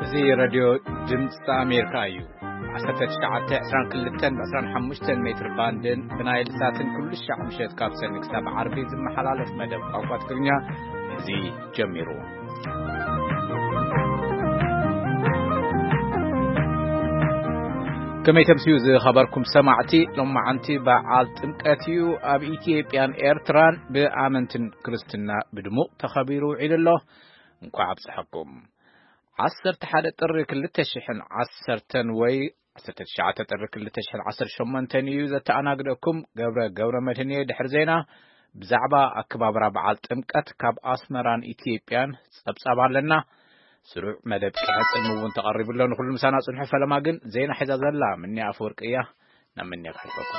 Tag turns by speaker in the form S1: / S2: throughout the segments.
S1: زي راديو جمس أمريكا يو عسكر شعات عشران كلتن عشران حمشتن متر باندن بنايل ساتن كل الشعب مشيت كابسن كتاب عربي زي محلالة مدب أوقات كلنا زي جميرو كما يتمسيو زي خبركم سمعتي لما عنتي بعالت انكاتيو اب إثيوبيان إيرتران بآمنتن كريستنا بدمو تخبيرو عيد الله انكو عبس حكم عصر تحاد طري كل تشحن عصرتن وي عصرت شعات طري كل تشحن عصر شمنتن يوزا تاناغدكم غبره مدنيه دحر زينا بزعبا اكبابرا بعالت انكات كاب اسمران إثيوبيان صبصابالنا سروع مدب كحص المون تقرب لنا كل مسانا صنح فلما جن زين حزا زلا مني افورقيه نمني خلفكم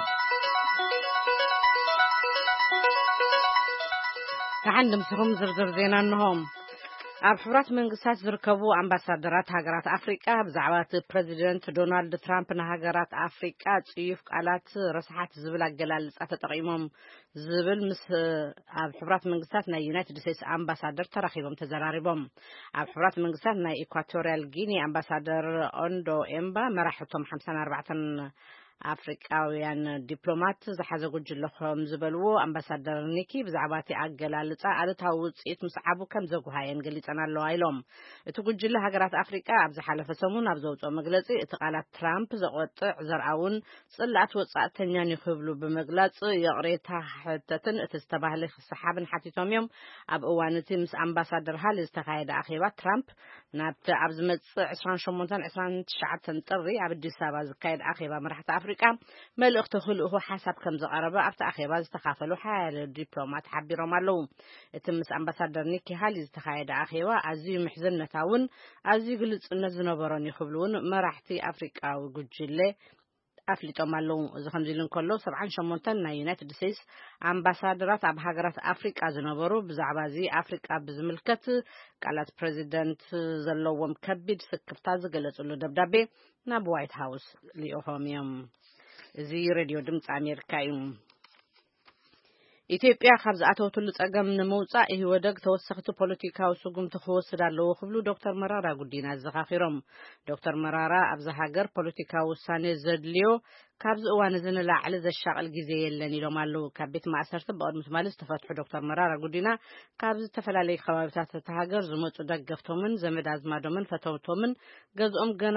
S2: عندهم سهم زرزر زينا انهم ኣብ ሕብራት መንግስታት ዝርከቡ ኣምባሳደራት ሃገራት ኣፍሪቃ ብዛዕባ ፕሬዚደንት ዶናልድ ትራምፕ ንሃገራት ኣፍሪቃ ጽዩፍ ቃላት ረስሓት ዝብል ኣገላልጻ ተጠቂሞም ዝብል ምስ ኣብ ሕብራት መንግስታት ናይ ዩናይትድ ስቴትስ ኣምባሳደር ተራኺቦም ተዘራሪቦም ኣብ ሕብራት መንግስታት ናይ ኢኳቶሪያል ጊኒ ኣምባሳደር ኦንዶ ኤምባ መራሕቶም 54 ኣፍሪቃውያን ዲፕሎማት ዝሓዘ ጉጅለኹም ዝበልዎ ኣምባሳደር ኒኪ ብዛዕባቲ ኣገላልጻ ኣለታዊ ውጽኢት ምስዓቡ ከም ዘጓሃየን ገሊጸና ኣለዋ ኢሎም እቲ ጉጅለ ሃገራት ኣፍሪቃ ኣብ ዝሓለፈ ሰሙን ኣብ ዘውፅኦ መግለጺ እቲ ቃላት ትራምፕ ዘቆጥዕ ዘርኣውን ጽላእት ወጻእተኛን ይኽብሉ ብምግላጽ የቕሬታ ሕተትን እቲ ዝተባህለ ክሰሓብን ሓቲቶም እዮም ኣብ እዋን እቲ ምስ ኣምባሳደር ሃሊ ዝተኻየደ ኣኼባ ትራምፕ ናብቲ ኣብ ዝመጽእ 28-29 ጥሪ ኣብ ኣዲስ ኣበባ ዝካየድ ኣኼባ መራሕቲ ኣፍሪቃ መልእኽቲ ክልእኹ ሓሳብ ከም ዘቐረበ ኣብቲ ኣኼባ ዝተኻፈሉ ሓያሎ ዲፕሎማት ሓቢሮም ኣለዉ እቲ ምስ ኣምባሳደር ኒኪ ሃሊ ዝተኻየደ ኣኼባ ኣዝዩ ምሕዝነታውን ኣዝዩ ግልጽነት ዝነበሮን ይኽብሉውን መራሕቲ ኣፍሪቃዊ ጉጅለ ኣፍሊጦም ኣለዉ እዚ ከምዚ ኢሉ እንከሎ 78 ናይ ዩናይትድ ስቴትስ ኣምባሳደራት ኣብ ሃገራት ኣፍሪቃ ዝነበሩ ብዛዕባ እዚ ኣፍሪቃ ብዝምልከት ቃላት ፕሬዚደንት ዘለዎም ከቢድ ስክፍታ ዝገለጹሉ ደብዳቤ ናብ ዋይት ሃውስ ልኢኾም እዮም እዚ ሬድዮ ድምፂ ኣሜሪካ እዩ ኢትዮጵያ ካብ ዝኣተወትሉ ጸገም ንምውጻእ ይወደግ ተወሰኽቲ ፖለቲካዊ ስጉምቲ ክወስድ ኣለዎ ክብሉ ዶክተር መራራ ጉዲና ዘኻኺሮም ዶክተር መራራ ኣብዚ ሃገር ፖለቲካዊ ውሳኔ ዘድልዮ ካብዚ እዋን እዚ ንላዕሊ ዘሻቕል ግዜ የለን ኢሎም ኣለዉ ካብ ቤት ማእሰርቲ ብቅድሚት ማለት ዝተፈትሑ ዶክተር መራራ ጉዲና ካብ ዝተፈላለዩ ከባቢታት እቲ ሃገር ዝመፁ ደገፍቶምን ዘመድ አዝማዶምን ፈተውቶምን ገዝኦም ገና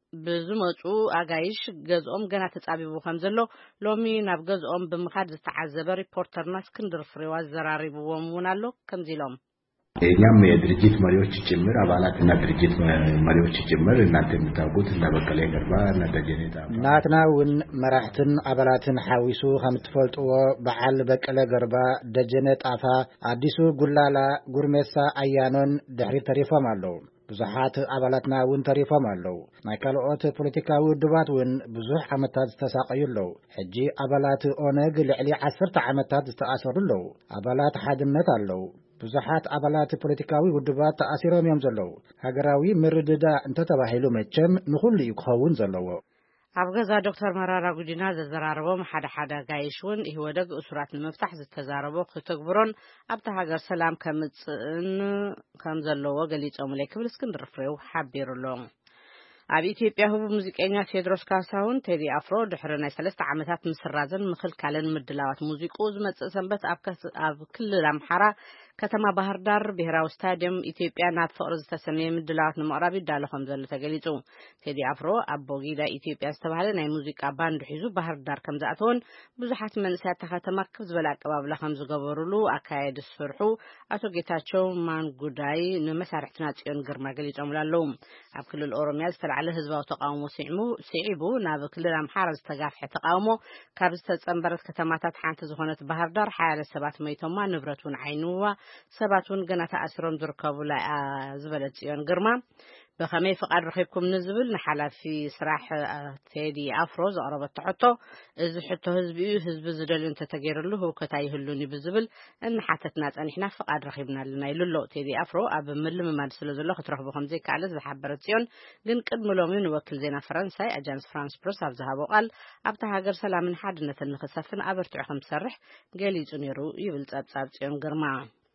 S2: ብዝመፁ አጋይሽ ገዝኦም ገና ተጻቢቡ ከም ዘሎ ሎሚ ናብ ገዝኦም ብምኻድ ዝተዓዘበ ሪፖርተርና እስክንድር ፍሬዋ ዘራሪብዎም ውን ኣሎ ከምዚ ኢሎም
S3: እኛም የድርጅት መሪዎች ጭምር አባላትና ድርጅት መሪዎች ጭምር እናንተ የምታውቁት እና በቀለ ገርባ እና ደጀኔታ
S4: ናትናውን መራሕትን አባላትን ሐዊሱ ከምትፈልጥዎ በዓል በቀለ ገርባ ደጀኔ ጣፋ አዲሱ ጉላላ ጉርሜሳ አያኖን ድሕሪ ተሪፎም ኣለዉ ብዙሓት አባላትና ውን ተሪፎም ኣለዉ ናይ ካልኦት ፖለቲካዊ ውድባት ውን ብዙሕ ዓመታት ዝተሳቀዩለው ሕጂ አባላት ኦነግ ልዕሊ 10 ዓመታት ዝተኣሰሩ ኣለዉ አባላት ሓድነት ኣለዉ ብዙሓት አባላት ፖለቲካዊ ውድባት ተኣሲሮም እዮም ዘለዉ ሃገራዊ ምርድዳ እንተተባሂሉ መቸም ንኹሉ ይክኸውን ዘለዎ
S2: ኣብ ገዛ ዶክተር መራራ ጉዲና ዘዘራረቦም ሓደ ጋይሽውን ይወደግ እሱራት ንምፍታሕ ዝተዛረቦ ክትግብሮን ኣብታ ሃገር ሰላም ከምጽእን ከም ዘለዎ ገሊጾም ለክብል እስክንድር ፍሬው ሓቢሩሎም ኣብ ኢትዮጵያ ህቡ ሙዚቀኛ ቴድሮስ ካሳሁን ቴዲ አፍሮ ድሕሪ ናይ 3 ዓመታት ምስራዝን ምኽልካልን ምድላዋት ሙዚቁ ዝመጽእ ሰንበት ኣብ ክልል አምሓራ ከተማ ባህር ዳር ብሔራዊ ስታዲየም ኢትዮጵያ ናብ ፍቅሪ ዝተሰመየ ምድላዋት ንምቕራብ ይዳሎ ከም ዘሎ ተገሊጹ ቴዲ አፍሮ ኣብ ቦጊዳ ኢትዮጵያ ዝተባህለ ናይ ሙዚቃ ባንድ ሒዙ ባህር ዳር ከም ዝኣተወን ብዙሓት መንእሰያት ከተማ ከብ ዝበለ ኣቀባብላ ከም ዝገበሩሉ ኣካየድ ዝሰርሑ ኣቶ ጌታቸው ማንጉዳይ ንመሳርሕትና ጽዮን ግርማ ገሊጾም ኣለዉ ኣብ ክልል ኦሮሚያ ዝተልዓለ ህዝባዊ ተቃውሞ ሲዒቡ ናብ ክልል አምሓራ ዝተጋፍሐ ተቃውሞ ካብ ዝተጸንበረት ከተማታት ሓንቲ ዝኾነት ባህር ዳር ሓያለ ሰባት መይቶማ ንብረቱን ዓይኑዋ ሰባቱን ገና ተኣስሮም ዝርከቡ ላይ ዝበለት ጽዮን ግርማ በኸመይ ፍቃድ ረኺብኩም ንዝብል ንሓላፊ ስራሕ ቴዲ አፍሮ ዘቕረበት ሕቶ እዚ ሕቶ ህዝቢ ዝደልዩ እንተተገይሩሉ ህውከት ኣይህሉን ብዝብል እንሓተትና ጸኒሕና ፍቃድ ረኺብናልና ኢሉሎ ቴዲ አፍሮ ኣብ ምልምማድ ስለ ዘሎ ክትረኽቡ ከም ዘይከኣለ ዝሓበረት ጽዮን ግን ቅድሚ ሎሚ ንወኪል ዜና ፈረንሳይ አጃንስ ፍራንስ ፕረስ ኣብ ዝሃቦ ቃል ኣብታ ሃገር ሰላምን ሓድነትን ንኽሰፍን ኣበርቲዑ ከም ዝሰርሕ ገሊጹ ነይሩ ይብል ጸብጻብ ጽዮን ግርማ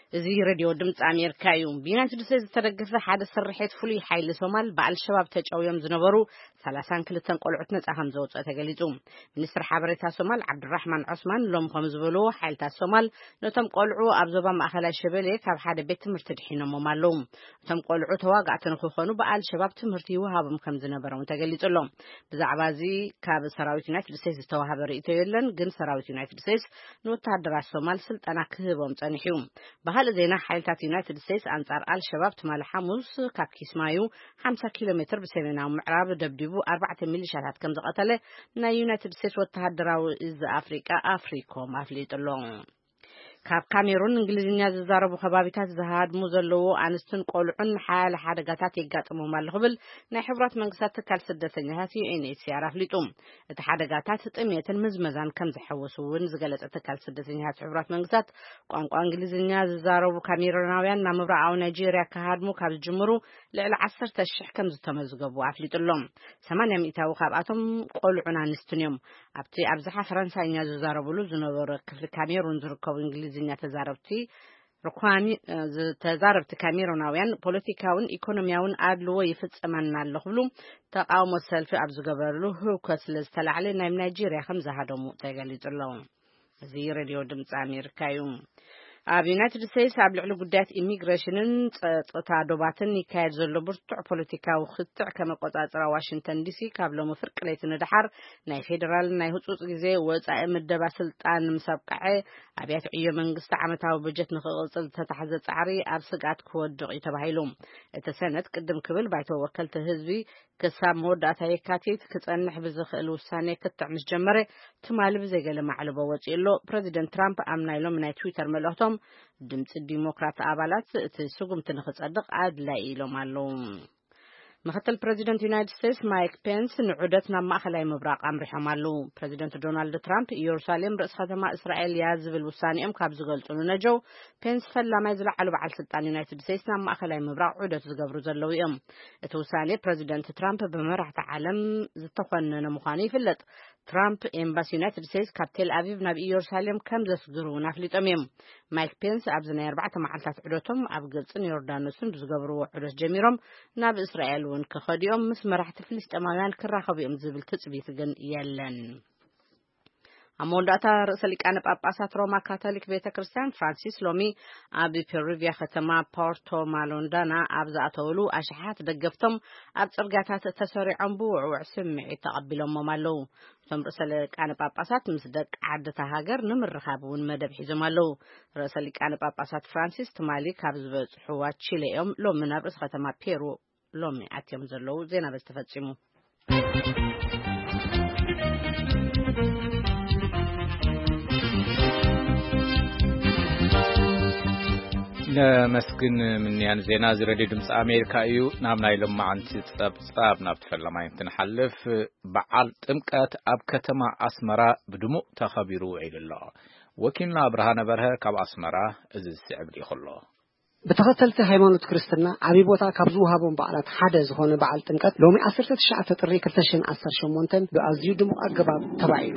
S2: እዚ ሬድዮ ድምጽ ኣሜሪካ እዩ ብዩናይትድ ስቴትስ ዝተደገፈ ሓደ ስርሒት ፍሉይ ሓይሊ ሶማል በአልሸባብ ተጫውዮም ዝነበሩ 32 ቆልዑት ነጻ ከም ዘውጽኡ ተገሊጹ ሚኒስትር ሓበሬታ ሶማል ዓብድራህማን ዑስማን ሎም ከም ዝበሉ ሓይልታት ሶማል ነቶም ቆልዑ ኣብ ዞባ ማእከላይ ሸበሌ ካብ ሓደ ቤት ትምህርቲ ድሒኖም ኣለዉ እቶም ቆልዑ ተዋጋእቲ ንኽኾኑ በአልሸባብ ትምህርቲ ይወሃቦም ከም ዝነበሮም ተገሊጹሎም ብዛዕባ እዚ ካብ ሰራዊት ዩናይትድ ስቴትስ ዝተዋሃበ ርእይቶ የለን ግን ሰራዊት ዩናይትድ ስቴትስ ንወታደራት ሶማል ስልጠና ክህቦም ጸኒሑ ዜና ሓይልታት ዩናይትድ ስቴትስ አንጻር አልሸባብ ትማል ሐሙስ ካብ ኪስማዩ 50 ኪሎ ሜትር በሰሜናዊ ምዕራብ ደብዲቡ 4 ሚሊሻታት ከም ዘቀተለ ናይ ዩናይትድ ስቴትስ ወታደራዊ እዝ አፍሪካ አፍሪኮም አፍሊጥሎም ካብ ካሜሩን እንግሊዝኛ ዝዛረቡ ከባቢታት ዝሃድሙ ዘለዎ አንስትን ቆልዑን ሓያል ሓደጋታት የጋጥሞም ኣሎ ብል ናይ ሕብራት መንግስታት ትካል ስደተኛታት ዩኤንኤችሲአር አፍሊጡ እቲ ሓደጋታት ጥሜትን ምዝመዛን ከም ዝሐወሱውን ዝገለጸ ትካል ስደተኛታት ሕብራት መንግስታት ቋንቋ እንግሊዝኛ ዝዛረቡ ካሜሩናውያን ናብ ምብራቃዊ ናይጄሪያ ከሃድሙ ካብ ዝጅምሩ ልዕሊ 10,000 ከም ዝተመዝገቡ አፍሊጡሎም 80% ካብኣቶም ቆልዑን አንስትን እዮም ኣብቲ ኣብዝሓ ፈረንሳይኛ ዝዛረቡሉ ዝነበሩ ክፍሊ ካሜሩን ዝርከቡ እንግሊዝኛ ተዛረብቲ ካሜሩናውያን ፖለቲካውን ኢኮኖሚያውን አድልዎ ይፍጸመና ኣሎ ብሉ ተቃውሞ ሰልፊ ኣብ ዝገበሩሉ ህውከት ስለዝተላዕለ ናይ ናይጄሪያ ከም ዝሃደሙ ተገሊጹሎም እዚ ሬድዮ ድምጽ ኣሜሪካ እዩ ኣብ ዩናይትድ ስቴትስ ኣብ ልዕሊ ጉዳያት ኢሚግሬሽንን ጸጥታ ዶባትን ይካየድ ዘሎ ብርቱዕ ፖለቲካዊ ክትዕ ከመቆጻጸራ ዋሽንግተን ዲሲ ካብ ሎሚ ፍርቂ ለይቲ ንድሓር ናይ ፌደራል ናይ ህጹጽ ግዜ ወጻኢ ምደባ ስልጣን ምሰብቃዐ ኣብያተ ዕዮ መንግስቲ ዓመታዊ በጀት ንኽቕጽል ተታሕዘ ጻዕሪ ኣብ ስጋት ክወድቕ ተባሂሉ እቲ ሰነት ቅድም ክብል ባይቶ ወከልቲ ህዝቢ ክሳብ መወዳእታ የካቲት ክጸንሕ ብዝኽእል ውሳኔ ክትዕ ምስ ጀመረ ትማል ብዘይገለ ማዕልቦ ወፂኡሎ ፕሬዚደንት ትራምፕ ኣምናይሎም ናይ ትዊተር መልእኽቶም ድምጽ ዲሞክራት አባላት እቲ ስጉምቲ ንኽጸድቕ ኣድላይ ኢሎም ኣለዉ ምክትል ፕሬዚደንት ዩናይትድ ስቴትስ ማይክ ፔንስ ንዑደት ናብ ማእከላይ ምብራቅ ኣምሪሖም ኣለዉ ፕሬዚደንት ዶናልድ ትራምፕ ኢየሩሳሌም ርእስ ከተማ እስራኤል ያ ዝብል ውሳኔኦም ካብ ዝገልጹ ነጀው ፔንስ ፈላማይ ዝለዓሉ በዓል ስልጣን ዩናይትድ ስቴትስ ናብ ማእከላይ ምብራቅ ዑደት ዝገብሩ ዘለዉ እዮም እቲ ውሳኔ ፕሬዚደንት ትራምፕ በመራሕቲ ዓለም ዝተኮነነ ምዃኑ ይፍለጥ ትራምፕ ኤምባሲ ዩናይትድ ስቴትስ ካብ ቴል አቪቭ ናብ ኢየሩሳሌም ከም ዘስግሩ ናፍሊጦም እዮም ማይክ ፔንስ ኣብ ዝናይ 4 መዓልታት ዑደቶም ኣብ ግብጽን ዮርዳኖስን ብዝገብርዎ ዑደት ጀሚሮም ናብ እስራኤል ከኸዲኦም ምስ መራሕቲ ፍልስጤማውያን ክራኸቡ ዝብል ትጽቢት ግን የለን አሞንዳታ ርእሰ ሊቃነ ጳጳሳት ሮማ ካቶሊክ ቤተክርስቲያን ፍራንሲስ ሎሚ ኣብ ፔሩቪያ ከተማ ፖርቶ ማሎንዳና ኣብ ዝኣተውሉ ኣሽሓት ደገፍቶም ኣብ ጽርግያታት ተሰሪዖም ብውዕውዕ ስምዒት ተቐቢሎሞም ኣለዉ እቶም ርእሰ ሊቃነ ጳጳሳት ምስ ደቂ ዓድታ ሃገር ንምርኻብ እውን መደብ ሒዞም ኣለዉ ርእሰ ሊቃነ ጳጳሳት ፍራንሲስ ትማሊ ካብ ዝበጽሕዋ ቺሌ እዮም ሎሚ ናብ ርእሰ ከተማ ፔሩ ሎሚ ኣትዮም ዘለዉ ዜና በዝተፈጺሙ
S1: ነመስግን ምንያን ዜና ዝረድዩ ድምፂ ኣሜሪካ እዩ ናብ ናይ ሎማዓንቲ ጸብጻብ ናብ ተፈላማይ እንትንሓልፍ በዓል ጥምቀት ኣብ ከተማ ኣስመራ ብድሙቕ ተኸቢሩ ውዒሉ ኣሎ ወኪልና ብርሃነ በርሀ ካብ ኣስመራ እዚ ዝስዕብል ይኸሎ
S5: በተኸተልቲ ሃይማኖት ክርስትና ዓቢ ቦታ ካብ ዝውሃቦም በዓላት ሓደ ዝኾነ በዓል ጥምቀት ሎሚ 19 ጥሪ 2018 ብኣዝዩ ድሙቕ ኣገባብ ተባዒሉ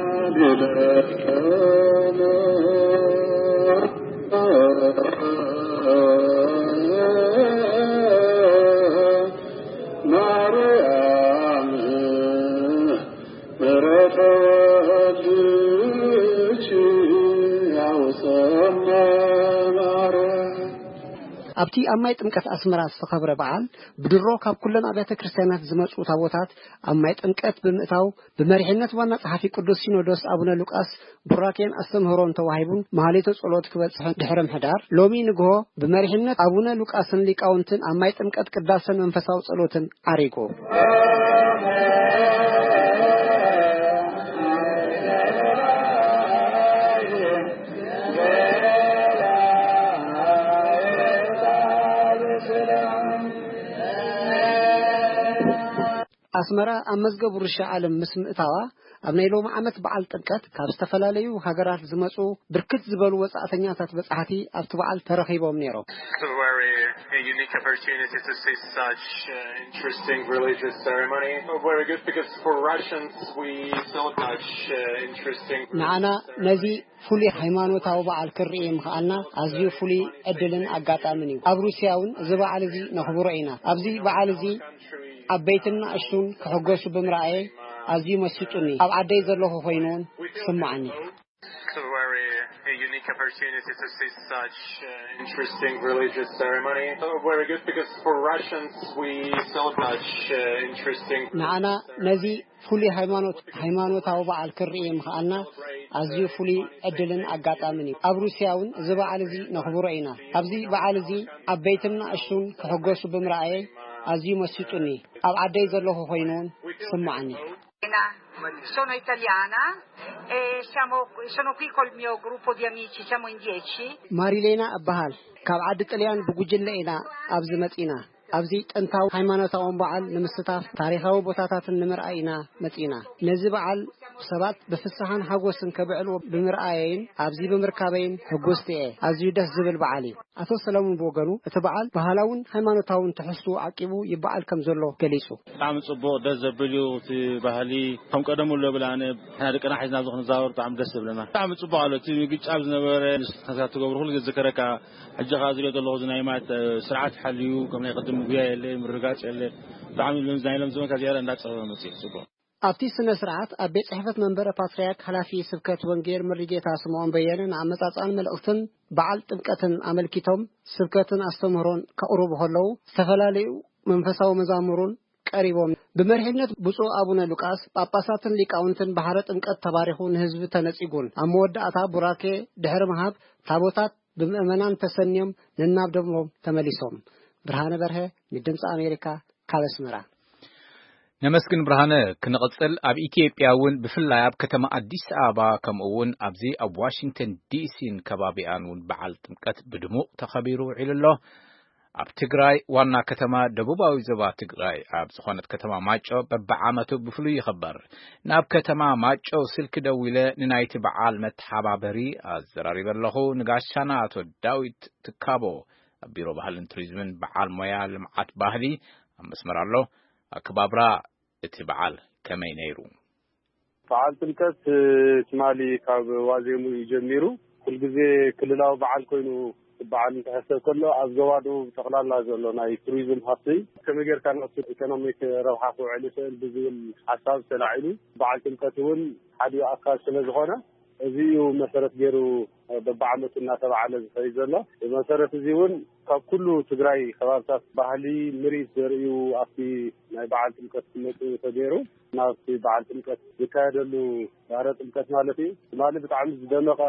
S5: ኣብቲ ኣብ ማይ ጥምቀት ኣስመራ ዝተኸብረ በዓል ብድሮ ካብ ኩለን ኣብያተ ክርስቲያናት ዝመጹ ታቦታት ኣብ ማይ ጥምቀት ብምእታው ብመሪሕነት ዋና ጸሓፊ ቅዱስ ሲኖዶስ ኣቡነ ሉቃስ ቡራኬን ኣስተምህሮን ተዋሂቡን ማህሌተ ጸሎት ክበጽሕ ድሕረ ምሕዳር ሎሚ ንግሆ ብመሪሕነት ኣቡነ ሉቃስን ሊቃውንትን ኣብ ማይ ጥምቀት ቅዳሰን መንፈሳዊ ጸሎትን ኣሪጎ ኣስመራ ኣብ መዝገቡ ርሻ ዓለም ምስ ምእታዋ ኣብ ናይ ሎሚ ዓመት በዓል ጥምቀት ካብ ዝተፈላለዩ ሃገራት ዝመጹ ብርክት ዝበሉ ወጻእተኛታት በጻሕቲ ኣብቲ በዓል ተረኺቦም ነይሮም።
S6: A unique opportunity to see such interesting religious ceremony. Very good because for Russians we saw such interesting.
S5: ንዓና ነዚ ፍሉይ ሃይማኖታዊ በዓል ክርኢ ምኽኣልና ኣዝዩ ፍሉይ ዕድልን ኣጋጣምን እዩ። ኣብ ሩስያ እውን እዚ በዓል እዚ ነኽብሮ ኢና። ኣብዚ በዓል እዚ ዓበይትን ንእሽቱን ክሕጎሱ ብምርኣየ ኣዝዩ መሲጡኒ ኣብ ዓደይ ዘለኹ ኮይኑን ስማዓኒ።
S6: A unique opportunity to see such interesting religious ceremony. Very good because for Russians we saw such interesting.
S5: ንዓና ነዚ ፍሉይ ሃይማኖታዊ በዓል ክርኢ ምኽኣልና ኣዝዩ ፍሉይ ዕድልን ኣጋጣምን እዩ። ኣብ ሩስያ እውን እዚ በዓል እዚ ነኽብሮ ኢና። ኣብዚ በዓል እዚ ዓበይትን ንእሽቱን ክሕጎሱ ብምርኣየ ኣዝዩ መሲጡኒ ኣብ ዓደይ ዘለኹ ኮይኑን ስማዓኒ።
S7: Sono italiana e sono qui col mio gruppo di amici, siamo in 10.
S5: ማሪሌና እባሃል ካብ ዓዲ ጣልያን ብጉጅለ ኢና ኣብዚ መጺና ኣብዚ ጥንታዊ ሃይማኖታዊ በዓል ንምስታፍ ታሪኻዊ ቦታታትን ንምርኣይ ኢና መጺና። ነዚ በዓል ሰባት ብፍስሓን ሓጎስን ከብዕሉ ብምርኣየን ኣብዚ ብምርካበይን ሕጉስቲ እየ። ኣዝዩ ደስ ዝብል በዓል እዩ። ኣቶ ሰለሞን ብወገኑ እቲ በዓል ባህላውን ሃይማኖታውን ትሕዝቶ ዓቂቡ ይበዓል ከም ዘሎ ገሊጹ
S8: ብጣዕሚ ጽቡቕ ደስ ዘብል እዩ። እቲ ባህሊ ከም ቀደሙ ብላነ ሓና ደቀና ሒዝና ዝኽንዛወር ብጣዕሚ ደስ ዝብለና ብጣዕሚ ጽቡቕ ኣሎ። እቲ ግጫብ ዝነበረ ንስኻት ትገብሩ ኩሉ ግዜ ዝከረካ ሕጂ ኻ ዝሪኦ ዘለኹ ዝናይ ማት ስርዓት ሓልዩ ከም ናይ ቅድም ጉያ የለ ምርጋጽ የለ ብጣዕሚ ዝናይሎም ዘመን ከዚያለ እንዳጸበበ መጽእ ጽቡቕ
S5: ኣብቲ ስነ ስርዓት ኣብ ቤት ጽሕፈት መንበረ ፓትርያርክ ሓላፊ ስብከት ወንጌል መሪጌታ ስምዖን በየነ ንኣመጻጽኣን መልእኽትን በዓል ጥምቀትን ኣመልኪቶም ስብከትን ኣስተምህሮን ከቕርቡ ከለዉ ዝተፈላለዩ መንፈሳዊ መዛሙሩን ቀሪቦም ብመርሕነት ብፁዕ ኣቡነ ሉቃስ ጳጳሳትን ሊቃውንትን ባሕረ ጥምቀት ተባሪኹ ንህዝቢ ተነጺጉን ኣብ መወዳእታ ቡራኬ ድሕሪ ምሃብ ታቦታት ብምእመናን ተሰንዮም ንናብ ደሞም ተመሊሶም። ብርሃነ በርሀ ንድምፂ ኣሜሪካ ካብ ኣስመራ።
S1: ነመስግን ብርሃነ ክንቕጽል ኣብ ኢትዮጵያ እውን ብፍላይ ኣብ ከተማ ኣዲስ ኣበባ ከምኡውን ኣብዚ ኣብ ዋሽንግተን ዲሲን ከባቢኣን እውን በዓል ጥምቀት ብድሙቕ ተኸቢሩ ውዒሉ ኣሎ። ኣብ ትግራይ ዋና ከተማ ደቡባዊ ዞባ ትግራይ ኣብ ዝኾነት ከተማ ማጮ በብዓመቱ ብፍሉይ ይኽበር። ናብ ከተማ ማጮ ስልኪ ደው ኢለ ንናይቲ በዓል መተሓባበሪ ኣዘራሪበ ኣለኹ። ንጋሻና ኣቶ ዳዊት ትካቦ ኣብ ቢሮ ባህልን ቱሪዝምን በዓል ሞያ ልምዓት ባህሊ ኣብ መስመር ኣሎ። ኣከባብራ እቲ በዓል ከመይ ነይሩ?
S9: በዓል ጥምቀት ትማሊ ካብ ዋዜሙ ጀሚሩ ኩልግዜ ክልላዊ በዓል ኮይኑ በዓል እንተሕሰብ ከሎ ኣብ ዞባ ደቡብ ጠቕላላ ዘሎ ናይ ቱሪዝም ሃብቲ ከመይ ጌርካ ነቲ ኢኮኖሚክ ረብሓ ክውዕል ይኽእል ብዝብል ሓሳብ ተላዒሉ በዓል ጥምቀት እውን ሓደ ኣካል ስለ ዝኾነ እዚዩ መሰረት ገይሩ በብዓመቱ እናተባዕለ ዝኸይድ ዘሎ። መሰረት እዚ እውን ካብ ኩሉ ትግራይ ከባብታት ባህሊ ምርኢት ዘርእዩ ኣብቲ ናይ በዓል ጥምቀት ክመፁ ተገይሩ ናብቲ በዓል ጥምቀት ዝካየደሉ ባሕረ ጥምቀት ማለት እዩ። ትማሊ ብጣዕሚ ዝደመቐ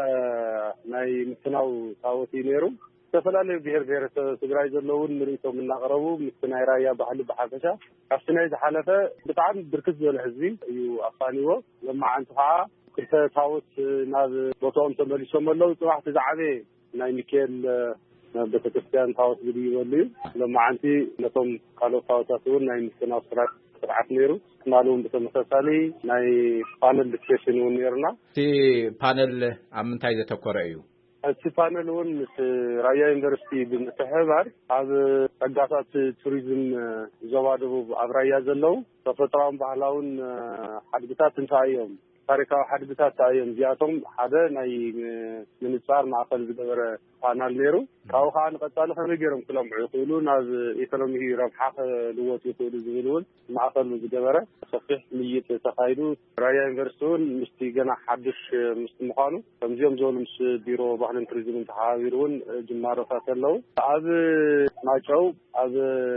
S9: ናይ ምፍናው ታቦት እዩ ነይሩ። ዝተፈላለዩ ብሔር ብሔረሰብ ትግራይ ዘለውን ምርኢቶም እናቕረቡ ምስቲ ናይ ራያ ባህሊ ብሓፈሻ ካብቲ ናይ ዝሓለፈ ብጣዕሚ ብርክት ዝበለ ህዝቢ እዩ ኣፋኒዎ። ለማዓንቲ ከዓ ክልተ ታቦት ናብ ቦታኦም ተመሊሶም ኣለዉ። ፅባሕቲ ዝዓበየ ናይ ሚካኤል ቤተክርስትያን ታቦት ዝድይበሉ እዩ። ለማዓንቲ ነቶም ካልኦት ታቦታት እውን ናይ ምፍናው ስርዓት ነይሩ። ትማሊ እውን ብተመሳሳሊ ናይ ፓነል ዲስከሽን እውን ነይሩና።
S1: እቲ ፓነል ኣብ ምንታይ ዘተኮረ እዩ?
S9: እቲ ፓነል እውን ምስ ራያ ዩኒቨርሲቲ ብምትሕብባር ኣብ ጸጋታት ቱሪዝም ዞባ ደቡብ ኣብ ራያ ዘለዉ ተፈጥሮኣውን ባህላውን ሓድግታት እንታይ እዮም ታሪካዊ ሓድግታት እዮም እዚኣቶም ሓደ ናይ ምንጻር ማእከል ዝገበረ ፓናል ነይሩ። ካብኡ ከዓ ንቐጻሊ ከመይ ገይሮም ክለምዑ ይኽእሉ ናብ ኢኮኖሚ ረብሓ ክልወጡ ይኽእሉ ዝብል እውን ማእከል ዝገበረ ሰፊሕ ምይጥ ተኻይዱ ራያ ዩኒቨርሲቲ እውን ምስቲ ገና ሓድሽ ምስቲ ምዃኑ ከምዚኦም ዝበሉ ምስ ቢሮ ባህልን ቱሪዝምን ተሓባቢሩ እውን ጅማሮታት ኣለዉ። ኣብ ማጨው ኣብ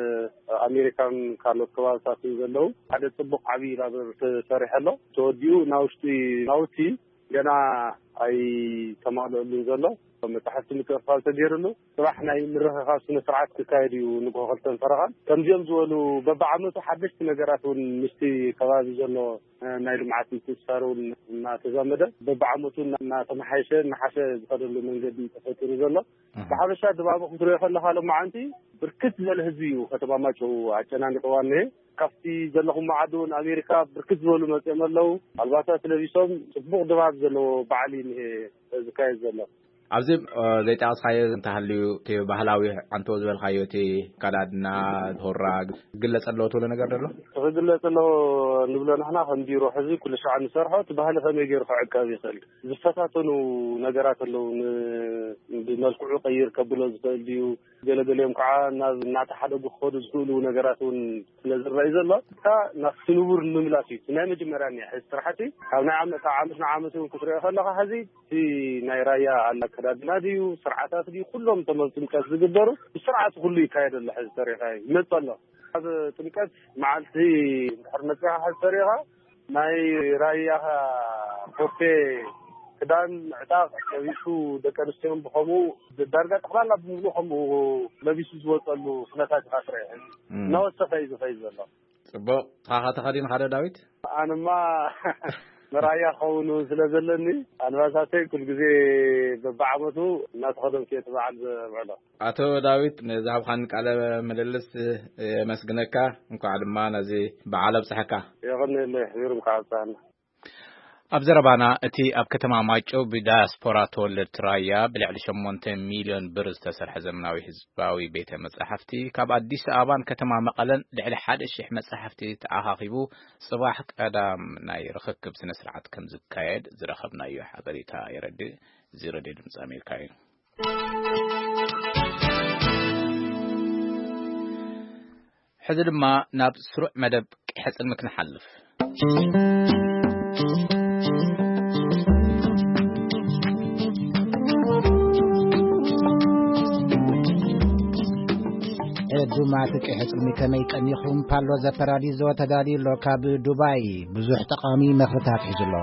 S9: ኣሜሪካን ካልኦት ከባብታት ዘለዉ ሓደ ጽቡቕ ዓብዪ ላብር ተሰሪሐ ኣሎ። ተወዲኡ ናውቲ ገና ኣይ ተማልአሉን ዘሎ መፅሓፍቲ ምክፍፋል ተገይሩሉ ፅባሕ ናይ ምርኽኻብ ስነ ስርዓት ክካየድ እዩ ንግሆ ክልተን ፈረኻን ከምዚኦም ዝበሉ በብዓመቱ ሓደሽቲ ነገራት እውን ምስቲ ከባቢ ዘሎ ናይ ልምዓት ምትእስሳር እውን እናተዛመደ በብዓመቱ እናተመሓየሸ እናሓሸ ዝኸደሉ መንገዲ ተፈጢሩ ዘሎ ብሓፈሻ ድባቡ ክትሪኦ ከለኻ ሎማዓንቲ ብርክት ዝበለ ህዝቢ እዩ ከተማ ማጨው ኣጨናኒቕዋ እኒሀ። كفتي زلهم معدون أمريكا بركز ولو مثلا لو الباتات تلفزيون صبغ دباب زلوا بعلين زكاية زلوا
S1: عزيز زي تعص خير انتهليو تي بحلاوي عنتو زبل خيوتي كادنا هوراق قلت الله ولا نقدر له
S9: قلت له نقول نحن هنديرو حزي كل شيء عن سرحه تبهل خم يجرح عكازي خل زفتاتون ونجارات له بملكو غير قبل زبديو جلجلهم كعا ناس حدا بخود زقولوا نجاراتون نزر رئيس الله تا نفسنور المملاتي نعم جمراني استراحتي أو نعم عامتهم كسر خلها حزي في نيرايا على كرادنا ديو سرعات دي كلهم تمام كاس بيقدروا بسرعة كله يكايد الله حز طريقة مثلا هذا تنكت معلتي حرمتها حز طريقة ما يرايها فوتي كدان عتاق يشو دكانستيون بخمو الدرجة تقرأ بملوهم ولبيسوس وصلوا سنتات خاسرة نوص فايز الله
S1: صبوا خاطرين هذا داويد
S9: أنا ما مرايا خونو سلازلني أنا بساتي كل جزء بعمته الناس خدم كيت بعد بعده
S1: أتو داويد نذهب خانك على مدلس مسجنكا نقعد ما نزي بعلب صحكا
S9: يغني اللي يرم كعبان
S1: أبزربانا أتي أبكتما مايتشو بداسبورا تولد ترايا بلعل 8 مليون برز تسرح زمناوي حزباوي بيت مصحفتي كاب أديس آبان كتما مقلن لعل 11 مصحفتي تعاقبو صباح قدام ناي رخكب سنة سرعات كم زكايد زرخبنا أيو حبريتا يردي زيردي دمز أمريكاين حذر ما ناب سرع مدب حسن مكن حلف
S4: ዱማትክ ሕጽሚ ከመይ ቀኒኹም ፓሎ ዘፈራዲዞ ተዳሊሎ ካብ ዱባይ ብዙሕ ጠቃሚ መኽርታት ሒዙሎ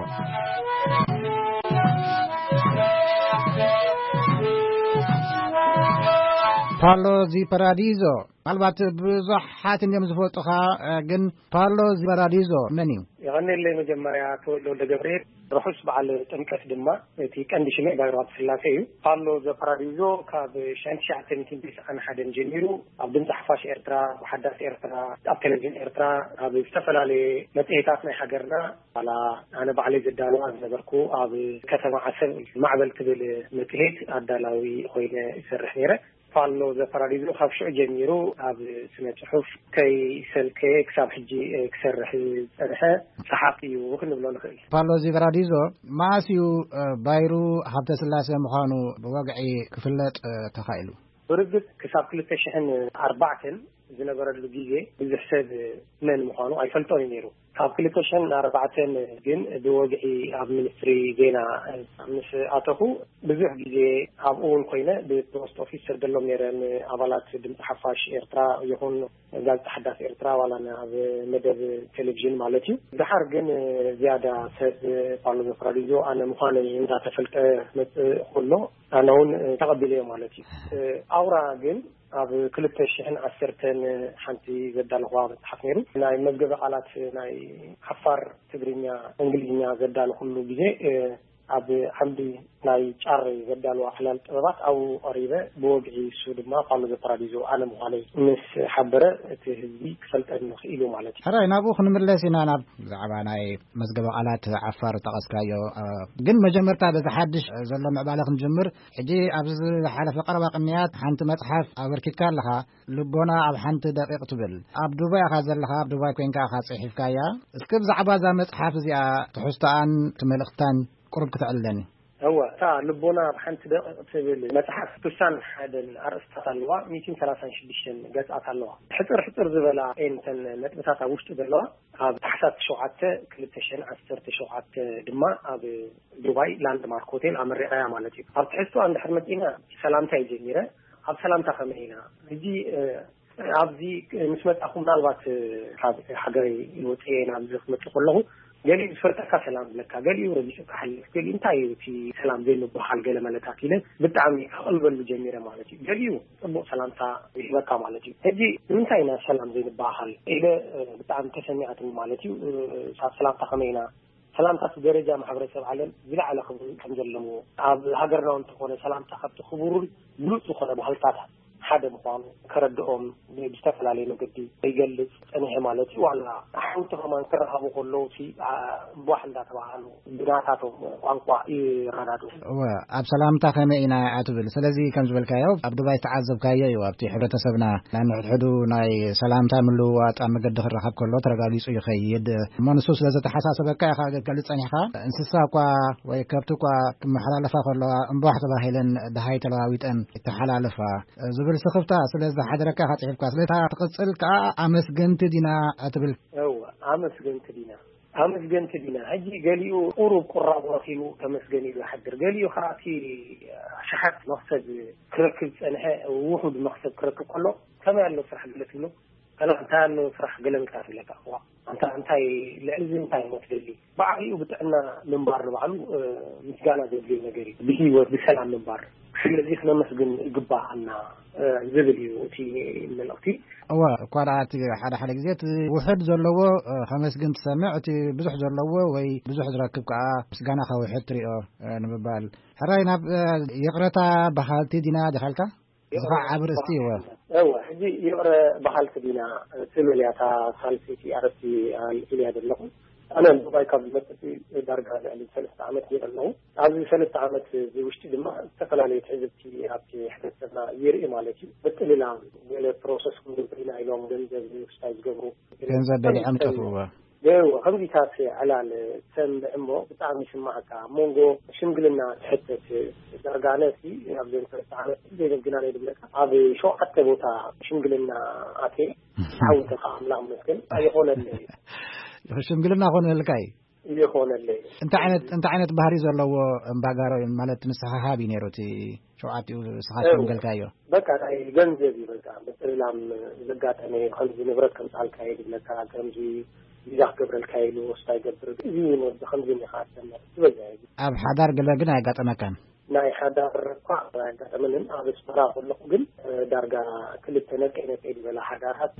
S4: ፓሎ ዚ ፓራዲዞ ምናልባት ብዙሓት እዮም ዝፈልጡኻ ግን ፓሎ ዚ ፓራዲዞ መን እዩ
S10: يغني اللي مجمريا تولو دغبرير رخص بعل تنكس دما تي كانديشن بايرات سلاسي قالو ذا باراديزو كاب شانشا تنتين عن حد انجينيرو عبد الحفاش ارترا وحدث ارترا ابتلجن ارترا ابي استفلالي متيتات ما حجرنا على انا بعلي زدانو نبركو ابي كتب عسل معبل كبل متهيت ادلاوي خوينا يسرح نيره فالو ذا باراديزو خافش جميرو ابي سمعت حف كي سلكي كساب حجي كسرح سرحه صحافي وكن بلون خيل
S4: فالو زي براديزو ماسيو بايرو حبت سلاسه مخانو بوقعي كفلت تخايلو
S10: برجت كساب كل تشحن 4 زنبرد لجيجي بالحساب من مخانو اي فلتوني نيرو كاب كل تشحن 4 جن بوقعي اب منستري جينا مش اتخو بزح جيجي ابون كوينه ببوست اوفيسر دلهم نيرن ابالات دم حفاش ارترا يكون قال تحدث ارترا ولا انا مدب تلفزيون مالتي بحر جن زياده سد قالوا فراديزو انا مخاني انت تفلت كله انا هون تقبل مالتي اورا جن اب كل تشحن 10 حنتي زدال غواب تحفيرو ناي مزغب قالات ناي حفار تግርኛ እንግሊዝኛ ዘዳሉ ሁሉ ጊዜ اب حمدي ناي ጫር ዘዳሉ አህላል ጥበባት አው قريبه بوجي سودما قالو زفراديزو عالم علي مس حبره تهزي كفلت نخيلو مالتي
S4: هراي نابو خنملسينا ناب زعبا ناي مزغب قالات عفار تقسكايو ግን መጀመርታ በተሐድሽ ዘሎ ምዕባለ ክንጀምር ሕጂ ኣብዚ ሓለፈ ቀረባ ቅንያት ሓንቲ መጽሐፍ ኣበርኪትካ ኣለኻ ልቦና ኣብ ሓንቲ ደቂቕ ትብል ኣብ ዱባይኻ ዘለኻ ኣብ ዱባይ ኮንካ ኻ ጽሒፍካያ እስኪ ብዛዕባ ዛ መጽሐፍ እዚኣ ትሕዝቶኣን ትመልእኽታን قرب كتعلني
S10: هو تا لبونا بحنت تبل متحف تسان حدا أرسطات اللواء 236 قطعة اللواء حتر زبلا انتن متبتاتا وشت بلوا هذا تحسات شوعات كلتشن 10 شوعات دما هذا دبي لاند مارك هوتيل امر رعايا مالتي هذا تحسوا عند حرمتينا سلامتا يجيره هذا سلامتا خمينا يجي ابزي مسمت اخو مالوات حاجري يوتينا بزخ متقله قال لي فرتك سلام لك قال لي ورجيك حل قال لي انت في سلام زين بحال قال مالتك كده بتعمي قلب الجميره مالتي قال لي طبق سلامتا يبقى مالتي هدي انت هنا سلام زين بحال الى بتعم تسمعت مالتي سلامتا خمينا سلامتا درجه محبرسب عالم بلا على خبر كنجلمو هاجرنا انت هنا سلامتا خدت خبر بلوت خنا بحالتها ሓደ ምዃኑ ከረድኦም ብዝተፈላለየ መገዲ ይገልጽ ፀኒሐ ማለት እዩ ዋላ ሓውቲ ከማን ክረኸቡ ከለዉ እቲ እምቧሕ እንዳተባሃሉ ብናታቶም ቋንቋ ይረዳዱ
S4: ኣብ ሰላምታ ከመይ ኢና ኣትብል ስለዚ ከም ዝበልካዮ ኣብ ዱባይ ተዓዘብካዮ እዩ ኣብቲ ሕብረተሰብና ናንሕድሕዱ ናይ ሰላምታ ምልውዋጥ ኣብ መገዲ ክረኸብ ከሎ ተረጋጊጹ ይኸይድ እሞ ንሱ ስለዘተሓሳሰበካ ኢኻ ገልጽ ፀኒሕካ እንስሳ እኳ ወይ ከብቲ እኳ ክመሓላለፋ ከለዋ እምቧሕ ተባሂለን ድሃይ ተለዋዊጠን ተሓላለፋ ዝብል ስኽፍታ ስለዚ ሓደረካ ኻጽሒፍካ ስለታ ትቕጽል ከዓ ኣመስገንቲ ዲና ኣትብል ኣመስገንቲ ዲና ሕጂ ገሊኡ ቁሩብ ቁራብ ረኺቡ ተመስገን ኢሉ ይሓድር ገሊኡ ኸኣቲ ሸሓት መኽሰብ ክረክብ ፀንሐ ውሑድ መኽሰብ ክረክብ ከሎ ከመይ ኣሎ ስራሕ ገለ ትብሎ እንታይ ኣሎ ስራሕ ገለንካ ትብለካ እንታይ ልዕሊ እንታይ መትደሊ ባዕሉ ብጥዕና ምንባር ባዕሉ ምስጋና ዘድልዮ ነገር እዩ ብሂወት ብሰላም ምንባር ስለዚ ክነመስግን ይግባአና ዝብል እዩ እቲ መልእኽቲ እኳ ደኣቲ ሓደ ግዜ እቲ ውሕድ ዘለዎ ከመስግን ትሰምዕ እቲ ብዙሕ ዘለዎ ወይ ብዙሕ ዝረክብ ከዓ ምስጋና ከውሕድ ትሪኦ ንምባል ሕራይ ናብ የቕረታ ባህልቲ ዲና ድኻልካ ዝኻ ዓብ ርእስቲ ሕጂ የቕረ ባህልቲ ዲና ትብል እያ እታ ሳልሰይቲ ኣረስቲ ኢልያ ዘለኹ ኣነ ዱባይ ካብ ዝመፅቲ ዳርጋ ልዕሊ 3 ዓመት ጌር ኣለኹ ኣብዚ 3 ዓመት ውሽጢ ድማ ዝተፈላለዩ ትሕዝብቲ ኣብቲ ሕብረተሰብና ይርኢ ማለት እዩ ብጥልላ ገለ ፕሮሰስ ክንብና ኢሎም ገንዘብ ውሽጣይ ዝገብሩ ገንዘብ በሊዖም ጠፍእዎ ከምዚታት ዕላል ሰምዕ እሞ ብጣዕሚ ይስማዓካ ሞንጎ ሽምግልና ትሕተት ዳርጋ ነሲ ኣብ ዘን 3 ዓመት ዘይነግና ናይ ድብለካ ኣብ 7 ቦታ ሽምግልና ኣቴ ሓውተኻ ኣምላኽ መስገን ኣይኾነለይ ሽምግልና ኾነልካይ ይኾነለይ እንታይ ዓይነት ባህሪ ዘለዎ እምባጋሮ ማለት ንስሓሓቢ ነይሩ እቲ 7 ስኻ ሽምገልካዮ በቃ ናይ ገንዘብ እዩ በቃ ብጥላም ዘጋጠመ ከምዚ ንብረት ከምፃልካ የድለካ ከምዚ ይዛኽ ገብረልካ ኢሉ ወስታ ይገብር እዚ ነው ከምዚ ንኻሰመር ዝበዛ ኣብ ሓዳር ገለ ግን ኣይጋጠመካን ናይ ሓዳር እኳ ኣይጋጠመንን ኣብ ስመራ ከለኹ ግን ዳርጋ ክልተ ነቀይ ዝበላ ሓዳራት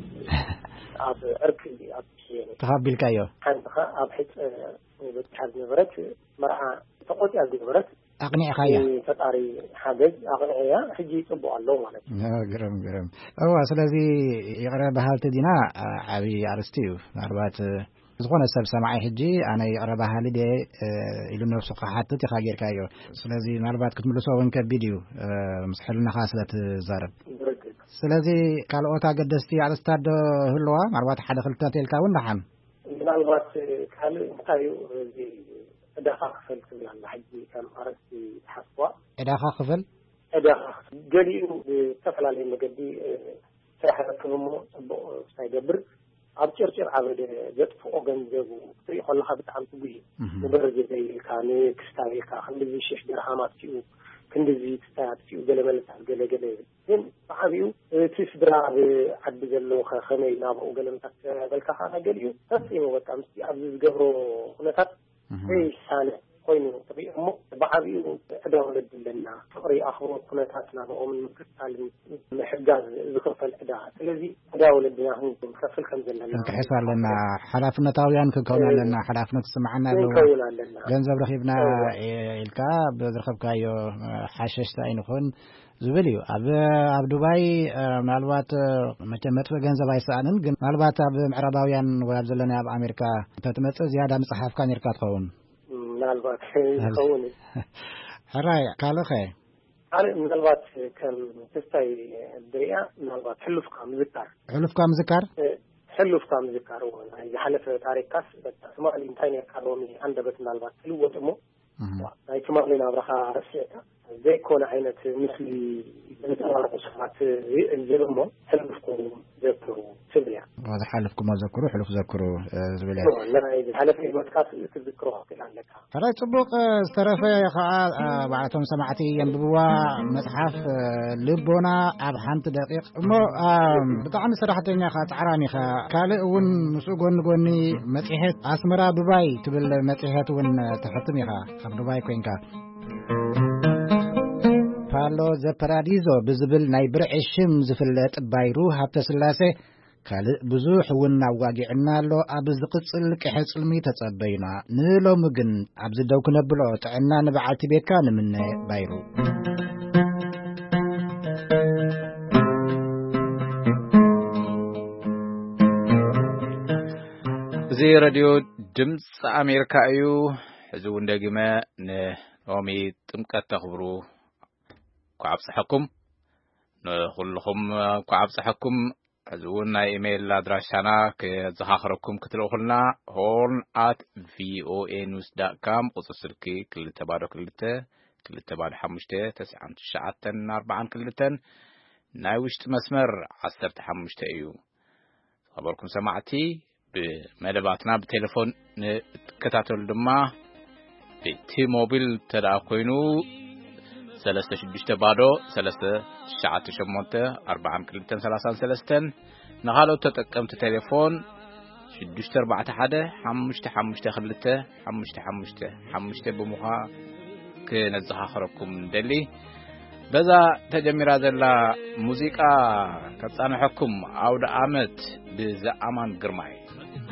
S4: ኣብ ዕርቂ ኣብ ተኻቢልካዮ ሓንቲኻ ኣብ ሕፅ በትሓዝ ነበረት መርዓ ተቆጢያ ዝነበረት ኣቕኒዕኻያ ፈጣሪ ሓገዝ ኣቕኒዕያ ሕጂ ይፅቡቕ ኣለዉ ማለት እዩ ግርም ስለዚ ይቕረ ባህልቲ ዲና ዓብዪ ኣርስቲ እዩ ምናልባት ዝኾነ ሰብ ሰማዓይ ሕጂ ኣነ ይቕረ ባህሊ ደ ኢሉ ነፍሱ ሓትት ኢኻ ጌርካዮ ስለዚ ምናልባት ክትምልሶ እውን ከቢድ እዩ ምስ ሕልናኻ ስለትዛረብ ስለዚ ካልኦት ኣገደስቲ ኣርስታት ዶ ህልዋ ምናልባት ሓደ ክልተ ተልካ እውን ዳሓን ምናልባት ካልእ እንታይ እዩ ዕዳኻ ክፈል ትብል ኣላ ሕጂ ከም ኣረስቲ ሓስዋ ዕዳኻ ክፈል ገሊኡ ብዝተፈላለየ መገዲ ስራሕ እሞ ፅቡቕ ሳይገብር ኣብ ጭርጭር ዓበደ ዘጥፍኦ ገንዘቡ ትሪኦ ከለኻ ብጣዕሚ ትጉህ ንብር ዘይብልካ ንክስታቤልካ ክንዲዚ 6 ድርሃም ኣጥፊኡ ክንዲዚ ትስታያጥፊኡ ገለ መለታት ገለገለ ግን ብዓብኡ እቲ ስድራ ብዓዲ ዘለዎ ከመይ ናብኡ ገለ መታት በልካኻ ገሊኡ ተፂሙ በቃ ምስቲ ኣብዚ ዝገብሮ ኩነታት ሳነ ኮይኑ ትሪኦ እሞ ብዓብኡ ዕዳ ወለድ ኣለና ፍቕሪ ኣኽብሮት ኩነታት ናብኦም ምክትታልን ምሕጋዝ ዝኽፈል ዕዳ ስለዚ ዕዳ ወለድና ክንከፍል ከም ዘለና ክንክሕስ ኣለና ሓላፍነታውያን ክንከውን ኣለና ሓላፍነት ዝስምዓና ኣለዎ ገንዘብ ረኺብና ኢልካ ብዝረኸብካዮ ሓሸሽታ ኣይንኹን ዝብል እዩ ኣብ ዱባይ ምናልባት መቸም መጥፎ ገንዘብ ኣይሰኣንን ግን ምናልባት ኣብ ምዕራባውያን ወይ ኣብ ዘለና ኣብ ኣሜሪካ እንተትመፅእ ዝያዳ መፅሓፍካ ነርካ ትኸውን ምናልባት ይኸውን ሕራይ ካልኸ ምናልባት ከም ተስታይ ድሪያ ምናልባት ሕሉፍካ ምዝካር ናይ ዝሓለፈ ታሪክካስ ትማሊ እንታይ ነርካ ሎሚ አንደበት ምናልባት ትልወጥ እሞ ናይ ትማሊ ናብረኻ ረሲዕካ ዘይኮነ ዓይነት ምስሊ ዘንፀባርቁ ሰባት ዝብል እሞ ሕሉፍኩም ዘክሩ ትብል እያ ዝሓለፍኩም ዘክሩ ሕሉፍ ዘክሩ ዝብል እያ ናይ ዝሓለፈ ህይወትካ ክትዝክሮ ክእል ኣለካ ሕራይ ፅቡቕ ዝተረፈ ከዓ ባዕቶም ሰማዕቲ የንብብዋ መፅሓፍ ልቦና ኣብ ሓንቲ ደቂቕ እሞ ብጣዕሚ ሰራሕተኛ ኢኻ ፃዕራሚ ኢኻ ካልእ እውን ምስኡ ጎኒ መፅሔት ኣስመራ ዱባይ ትብል መፅሔት እውን ተሕትም ኢኻ ኣብ ዱባይ ኮንካ ፓሎ ዘፓራዲዞ ብዝብል ናይ ብርዒ ሽም ዝፍለጥ ባይሩ ሃብተ ስላሴ ካልእ ብዙሕ እውን ኣዋጊዕና ኣሎ ኣብ ዝቕፅል ቅሐ ፅልሚ ተጸበይና ንሎሚ ግን ኣብዚ ደው ክነብሎ ጥዕና ንበዓልቲ ቤትካ ንምነ ባይሩ
S1: زي راديو دمس أمريكا أيو حزون دقيمة نومي تمكت تخبرو كعب صحكم نخلهم كعب صحكم حزون إيميل أدرسنا كزهاخركم كتلوخلنا horn@voanews.com قصصلكي كل تبارو كل تبارو حمشته 9 كلتن ناوشت مسمر 10 حمشته أيو خبركم سمعتي بمدباتنا بتليفون نتكتاتل دما بتي موبيل تداكوينو 36 بادو 3 نغالو تتقمت تليفون 641 بمخا كنزخاخركم دلي بذا تجميرا زلا موسيقى كتصانحكم عود عامت بزعمان قرماي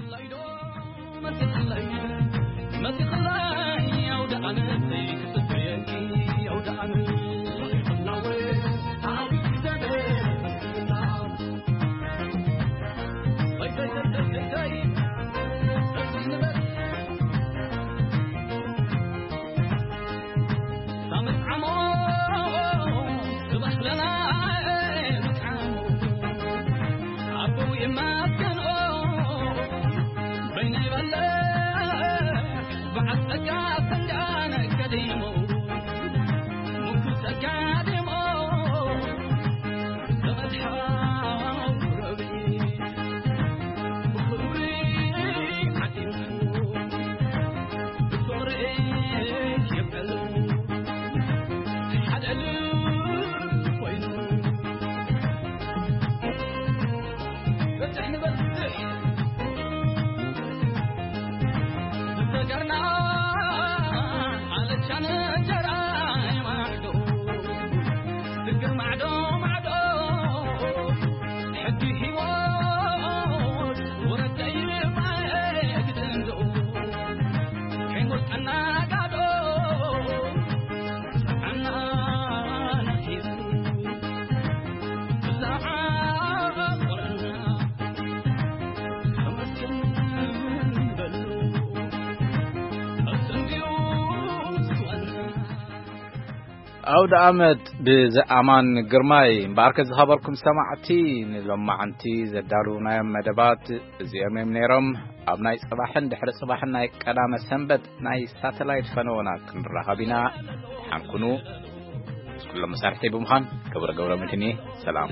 S1: عود عامت بزعمان قرماي باركز خبركم سمعتي لما عنتي زدالونا مدبات زيام منيرم ابناي صباحن دحر صباحنا قدام سنبت ناي ساتلايت فنونا كنرهبنا حنكونو كل مسارحتي بمخان كبر غورا متني سلام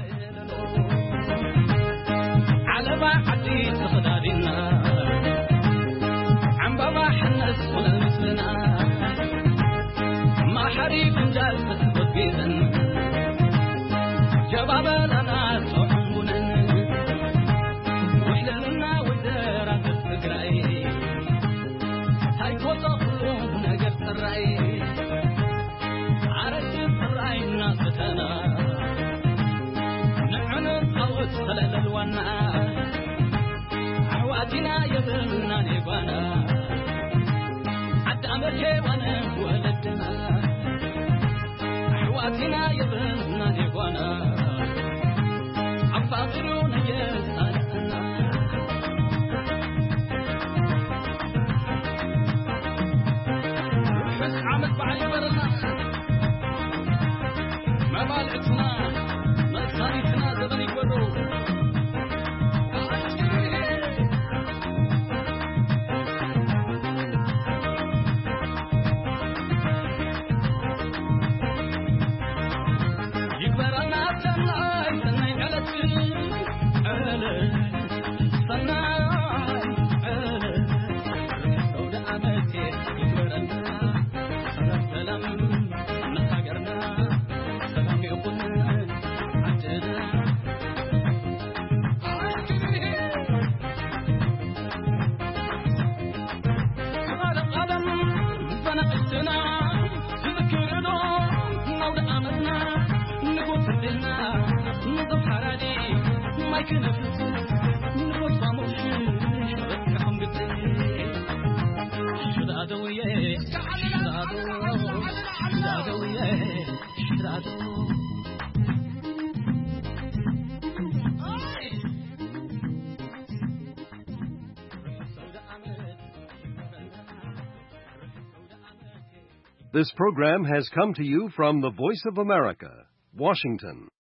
S1: على ما حديث خدادنا عم بابا حنس ولا مثلنا ما حريف جالس تبقينا جبابنا صحبنا وحلنا وزارة السقراي هاي وصفونا قد الرأي عرش الرأي ناستنا نحن الصوت خلال الونا عواتنا يبلنا نبانا حتى أمريكا وانا ولدنا عواتنا يبلنا نبانا عفاقرون يسالنا بس عمد بعد برنا ما بالعتنا ما صارتنا زمن يقولوا
S11: This program has come to you from the Voice of America, Washington.